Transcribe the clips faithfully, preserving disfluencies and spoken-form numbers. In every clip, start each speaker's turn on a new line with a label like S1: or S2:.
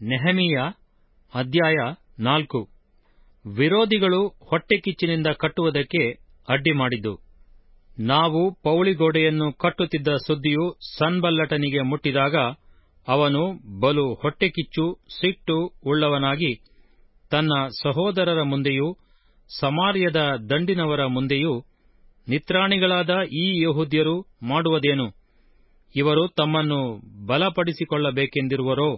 S1: ನೆಹೆಮೀಯ ಅಧ್ಯಾಯ ನಾಲ್ಕು. ವಿರೋಧಿಗಳು ಹೊಟ್ಟೆಕಿಚ್ಚಿನಿಂದ ಕಟ್ಟುವುದಕ್ಕೆ ಅಡ್ಡಿ ಮಾಡಿದ್ದು. ನಾವು ಪೌಳಿಗೋಡೆಯನ್ನು ಕಟ್ಟುತ್ತಿದ್ದ ಸುದ್ದಿಯು ಸನ್ಬಲ್ಲಟನಿಗೆ ಮುಟ್ಟಿದಾಗ ಅವನು ಬಲು ಹೊಟ್ಟೆಕಿಚ್ಚು ಸಿಟ್ಟು ಉಳ್ಳವನಾಗಿ ತನ್ನ ಸಹೋದರರ ಮುಂದೆಯೂ ಸಮಾರ್ಯದ ದಂಡಿನವರ ಮುಂದೆಯೂ, ನಿತ್ರಾಣಿಗಳಾದ ಈ ಯೆಹೂದ್ಯರು ಮಾಡುವುದೇನು? ಇವರು ತಮ್ಮನ್ನು ಬಲಪಡಿಸಿಕೊಳ್ಳಬೇಕೆಂದಿರುವರೋ?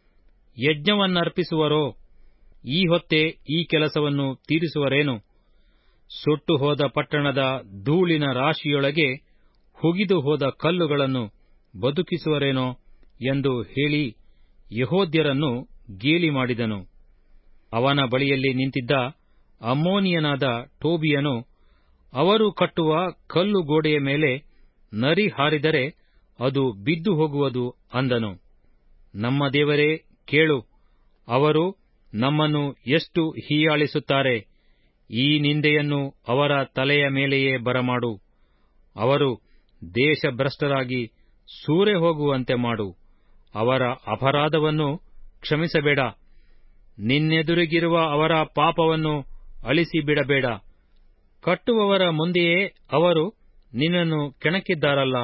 S1: ಯಜ್ಞವನ್ನರ್ಪಿಸುವರೋ? ಈ ಹೊತ್ತೇ ಈ ಕೆಲಸವನ್ನು ತೀರಿಸುವರೇನು? ಸುಟ್ಟು ಹೋದ ಪಟ್ಟಣದ ಧೂಳಿನ ರಾಶಿಯೊಳಗೆ ಹುಗಿದು ಹೋದ ಕಲ್ಲುಗಳನ್ನು ಬದುಕಿಸುವರೇನೋ ಎಂದು ಹೇಳಿ ಯೆಹೂದ್ಯರನ್ನು ಗೇಲಿ ಮಾಡಿದನು. ಅವನ ಬಳಿಯಲ್ಲಿ ನಿಂತಿದ್ದ ಅಮ್ಮೋನಿಯನಾದ ಟೋಬೀಯನು, ಅವರು ಕಟ್ಟುವ ಕಲ್ಲು ಗೋಡೆಯ ಮೇಲೆ ನರಿ ಹಾರಿದರೆ ಅದು ಬಿದ್ದು ಹೋಗುವುದು ಅಂದನು. ನಮ್ಮ ದೇವರೇ, ಕೇಳು, ಅವರು ನಮ್ಮನ್ನು ಎಷ್ಟು ಹೀಯಾಳಿಸುತ್ತಾರೆ. ಈ ನಿಂದೆಯನ್ನು ಅವರ ತಲೆಯ ಮೇಲೆಯೇ ಬರಮಾಡು. ಅವರು ದೇಶಭ್ರಷ್ಟರಾಗಿ ಸೂರೆ ಹೋಗುವಂತೆ ಮಾಡು. ಅವರ ಅಪರಾಧವನ್ನು ಕ್ಷಮಿಸಬೇಡ. ನಿನ್ನೆದುರಿಗಿರುವ ಅವರ ಪಾಪವನ್ನು ಅಳಿಸಿಬಿಡಬೇಡ. ಕಟ್ಟುವವರ ಮುಂದೆಯೇ ಅವರು ನಿನ್ನನ್ನು ಕೆಣಕಿದ್ದಾರಲ್ಲ.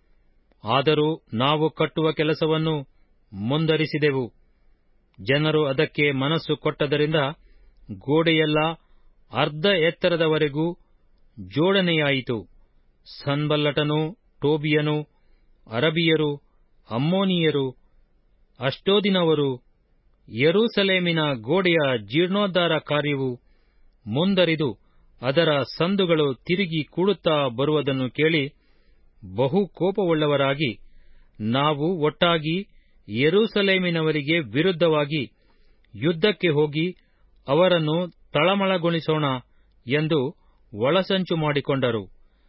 S1: ಆದರೂ ನಾವು ಕಟ್ಟುವ ಕೆಲಸವನ್ನು ಮುಂದರಿಸಿದೆವು. ಜನರು ಅದಕ್ಕೆ ಮನಸ್ಸು ಕೊಟ್ಟದರಿಂದ ಗೋಡೆಯೆಲ್ಲ ಅರ್ಧ ಎತ್ತರದವರೆಗೂ ಜೋಡಣೆಯಾಯಿತು. ಸನ್ಬಲ್ಲಟನೂ ಟೋಬೀಯನೂ, ಅರಬಿಯರು, ಅಮ್ಮೋನಿಯರು, ಅಷ್ಡೋದಿನವರು, ಯೆರೂಸಲೇಮಿನ ಗೋಡೆಯ ಜೀರ್ಣೋದ್ಧಾರ ಕಾರ್ಯವು ಮುಂದರಿದು ಅದರ ಸಂದುಗಳು ತಿರುಗಿ ಕೂಡುತ್ತಾ ಬರುವುದನ್ನು ಕೇಳಿ ಬಹು ಕೋಪವುಳ್ಳವರಾಗಿ, ನಾವು ಒಟ್ಟಾಗಿ ಯೆರೂಸಲೇಮಿನವರಿಗೆ ವಿರುದ್ಧವಾಗಿ ಯುದ್ಧಕ್ಕೆ ಹೋಗಿ ಅವರನ್ನು ತಳಮಳಗೊಳಿಸೋಣ ಎಂದು ಒಳಸಂಚು ಮಾಡಿಕೊಂಡರು.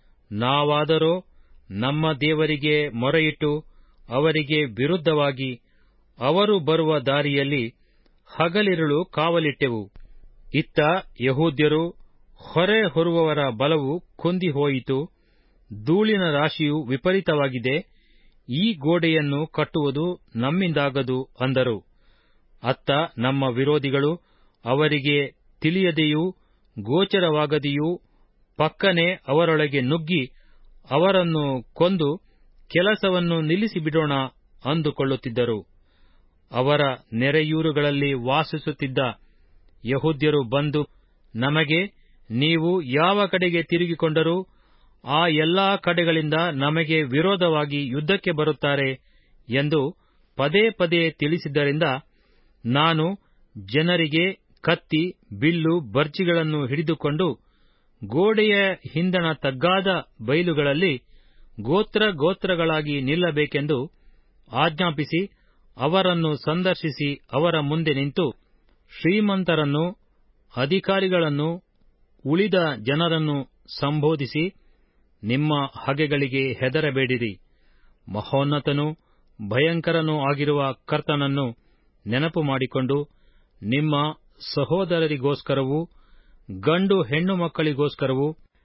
S1: ನಾವಾದರೋ ನಮ್ಮ ದೇವರಿಗೆ ಮೊರೆಯಿಟ್ಟು ಅವರಿಗೆ ವಿರುದ್ಧವಾಗಿ ಅವರು ಬರುವ ದಾರಿಯಲ್ಲಿ ಹಗಲಿರುಳು ಕಾವಲಿಟ್ಟೆವು. ಇತ್ತ ಯೆಹೂದ್ಯರು, ಹೊರೆ ಹೊರುವವರ ಬಲವು ಕುಂದಿ ಹೋಯಿತು, ಧೂಳಿನ ರಾಶಿಯು ವಿಪರೀತವಾಗಿದೆ, ಈ ಗೋಡೆಯನ್ನು ಕಟ್ಟುವುದು ನಮ್ಮಿಂದಾಗದು ಅಂದರು. ಅತ್ತ ನಮ್ಮ ವಿರೋಧಿಗಳು ಅವರಿಗೆ ತಿಳಿಯದೆಯೂ ಗೋಚರವಾಗದೆಯೂ ಪಕ್ಕನೆ ಅವರೊಳಗೆ ನುಗ್ಗಿ ಅವರನ್ನು ಕೊಂದು ಕೆಲಸವನ್ನು ನಿಲ್ಲಿಸಿಬಿಡೋಣ ಅಂದುಕೊಳ್ಳುತ್ತಿದ್ದರು. ಅವರ ನೆರೆಯೂರುಗಳಲ್ಲಿ ವಾಸಿಸುತ್ತಿದ್ದ ಯೆಹೂದ್ಯರು ಬಂದು ನಮಗೆ, ನೀವು ಯಾವ ಕಡೆಗೆ ತಿರುಗಿಕೊಂಡರೂ ಆ ಎಲ್ಲಾ ಕಡೆಗಳಿಂದ ನಮಗೆ ವಿರೋಧವಾಗಿ ಯುದ್ಧಕ್ಕೆ ಬರುತ್ತಾರೆ ಎಂದು ಪದೇ ಪದೇ ತಿಳಿಸಿದ್ದರಿಂದ ನಾನು ಜನರಿಗೆ ಕತ್ತಿ, ಬಿಲ್ಲು, ಬರ್ಜಿಗಳನ್ನು ಹಿಡಿದುಕೊಂಡು ಗೋಡೆಯ ಹಿಂದಣ ತಗ್ಗಾದ ಬೈಲುಗಳಲ್ಲಿ ಗೋತ್ರ ಗೋತ್ರಗಳಾಗಿ ನಿಲ್ಲಬೇಕೆಂದು ಆಜ್ಞಾಪಿಸಿ ಅವರನ್ನು ಸಂದರ್ಶಿಸಿ ಅವರ ಮುಂದೆ ನಿಂತು, ಶ್ರೀಮಂತರನ್ನು, ಅಧಿಕಾರಿಗಳನ್ನು, ಉಳಿದ ಜನರನ್ನು ಸಂಬೋಧಿಸಿ, ನಿಮ್ಮ ಹಗೆಗಳಿಗೆ ಹೆದರಬೇಡಿರಿ. ಮಹೋನ್ನತನೂ ಭಯಂಕರನೂ ಆಗಿರುವ ಕರ್ತನನ್ನು ನೆನಪು ಮಾಡಿಕೊಂಡು ನಿಮ್ಮ ಸಹೋದರರಿಗೋಸ್ಕರವೂ ಗಂಡು ಹೆಣ್ಣು ಮಕ್ಕಳಿಗೋಸ್ಕರವೂ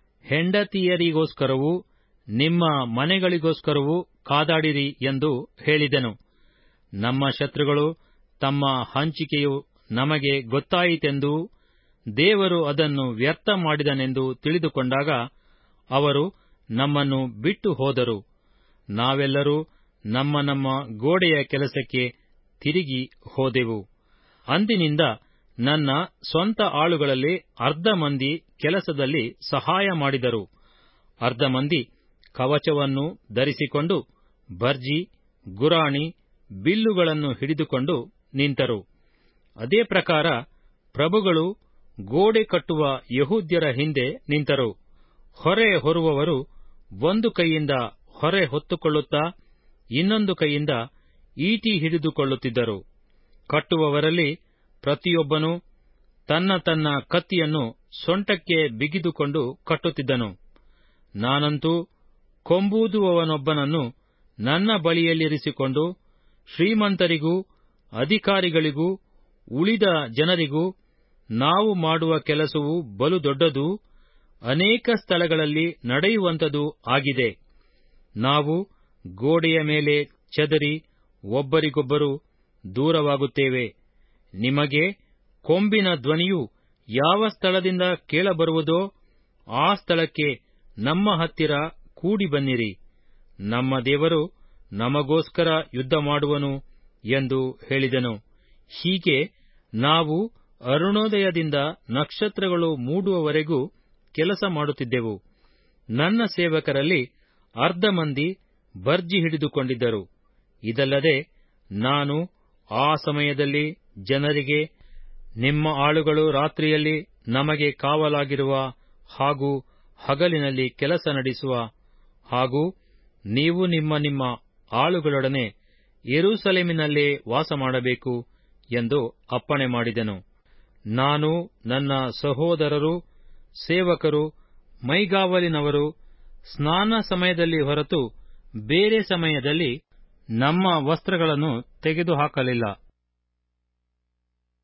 S1: ಹೆಂಡತಿಯರಿಗೋಸ್ಕರವೂ ನಿಮ್ಮ ಮನೆಗಳಿಗೋಸ್ಕರವೂ ಕಾದಾಡಿರಿ ಎಂದು ಹೇಳಿದೆನು. ನಮ್ಮ ಶತ್ರುಗಳು ತಮ್ಮ ಹಂಚಿಕೆಯು ನಮಗೆ ಗೊತ್ತಾಯಿತೆಂದೂ ದೇವರು ಅದನ್ನು ವ್ಯರ್ಥ ಮಾಡಿದನೆಂದು ತಿಳಿದುಕೊಂಡಾಗ ಅವರು ನಮ್ಮನ್ನು ಬಿಟ್ಟು ಹೋದರು. ನಾವೆಲ್ಲರೂ ನಮ್ಮ ನಮ್ಮ ಗೋಡೆಯ ಕೆಲಸಕ್ಕೆ ತಿರುಗಿ ಹೋದೆವು. ಅಂದಿನಿಂದ ನನ್ನ ಸ್ವಂತ ಆಳುಗಳಲ್ಲಿ ಅರ್ಧ ಮಂದಿ ಕೆಲಸದಲ್ಲಿ ಸಹಾಯ ಮಾಡಿದರು, ಅರ್ಧ ಮಂದಿ ಕವಚವನ್ನು ಧರಿಸಿಕೊಂಡು ಬರ್ಜಿ, ಗುರಾಣಿ, ಬಿಲ್ಲುಗಳನ್ನು ಹಿಡಿದುಕೊಂಡು ನಿಂತರು. ಅದೇ ಪ್ರಕಾರ ಪ್ರಭುಗಳು ಗೋಡೆ ಕಟ್ಟುವ ಯೆಹೂದ್ಯರ ಹಿಂದೆ ನಿಂತರು. ಹೊರೆ ಹೊರುವವರು ಒಂದು ಕೈಯಿಂದ ಹೊರೆ ಹೊತ್ತುಕೊಳ್ಳುತ್ತಾ ಇನ್ನೊಂದು ಕೈಯಿಂದ ಈಟಿ ಹಿಡಿದುಕೊಳ್ಳುತ್ತಿದ್ದರು. ಕಟ್ಟುವವರಲ್ಲಿ ಪ್ರತಿಯೊಬ್ಬನೂ ತನ್ನ ತನ್ನ ಕತ್ತಿಯನ್ನು ಸೊಂಟಕ್ಕೆ ಬಿಗಿದುಕೊಂಡು ಕಟ್ಟುತ್ತಿದ್ದನು. ನಾನಂತೂ ಕೊಂಬೂದುವವನೊಬ್ಬನನ್ನು ನನ್ನ ಬಳಿಯಲ್ಲಿರಿಸಿಕೊಂಡು ಶ್ರೀಮಂತರಿಗೂ ಅಧಿಕಾರಿಗಳಿಗೂ ಉಳಿದ ಜನರಿಗೂ, ನಾವು ಮಾಡುವ ಕೆಲಸವು ಬಲು ದೊಡ್ಡದೂ ಅನೇಕ ಸ್ಥಳಗಳಲ್ಲಿ ನಡೆಯುವಂಥದೂ ಆಗಿದೆ. ನಾವು ಗೋಡೆಯ ಮೇಲೆ ಚದರಿ ಒಬ್ಬರಿಗೊಬ್ಬರು ದೂರವಾಗುತ್ತೇವೆ. ನಿಮಗೆ ಕೊಂಬಿನ ಧ್ವನಿಯು ಯಾವ ಸ್ಥಳದಿಂದ ಕೇಳಬರುವುದೋ ಆ ಸ್ಥಳಕ್ಕೆ ನಮ್ಮ ಹತ್ತಿರ ಕೂಡಿ ಬನ್ನಿರಿ. ನಮ್ಮ ದೇವರು ನಮಗೋಸ್ಕರ ಯುದ್ಧ ಮಾಡುವನು ಎಂದು ಹೇಳಿದೆನು. ಹೀಗೆ ನಾವು ಅರುಣೋದಯದಿಂದ ನಕ್ಷತ್ರಗಳು ಮೂಡುವವರೆಗೂ ಕೆಲಸ ಮಾಡುತ್ತಿದ್ದೆವು. ನನ್ನ ಸೇವಕರಲ್ಲಿ ಅರ್ಧ ಮಂದಿ ಬರ್ಜಿ ಹಿಡಿದುಕೊಂಡಿದ್ದರು. ಇದಲ್ಲದೆ ನಾನು ಆ ಸಮಯದಲ್ಲಿ ಜನರಿಗೆ, ನಿಮ್ಮ ಆಳುಗಳು ರಾತ್ರಿಯಲ್ಲಿ ನಮಗೆ ಕಾವಲಾಗಿರುವ ಹಾಗೂ ಹಗಲಿನಲ್ಲಿ ಕೆಲಸ ನಡೆಸುವ ಹಾಗೂ ನೀವು ನಿಮ್ಮ ನಿಮ್ಮ ಆಳುಗಳೊಡನೆ ಯೆರೂಸಲೇಮಿನಲ್ಲೇ ವಾಸಮಾಡಬೇಕು ಎಂದು ಅಪ್ಪಣೆ ಮಾಡಿದೆನು. ನಾನು, ನನ್ನ ಸಹೋದರರು, ಸೇವಕರು, ಮೈಗಾವಲಿನವರು ಸ್ನಾನ ಸಮಯದಲ್ಲಿ ಹೊರತು ಬೇರೆ ಸಮಯದಲ್ಲಿ ನಮ್ಮ ವಸ್ತ್ರಗಳನ್ನು ತೆಗೆದುಹಾಕಲಿಲ್ಲ.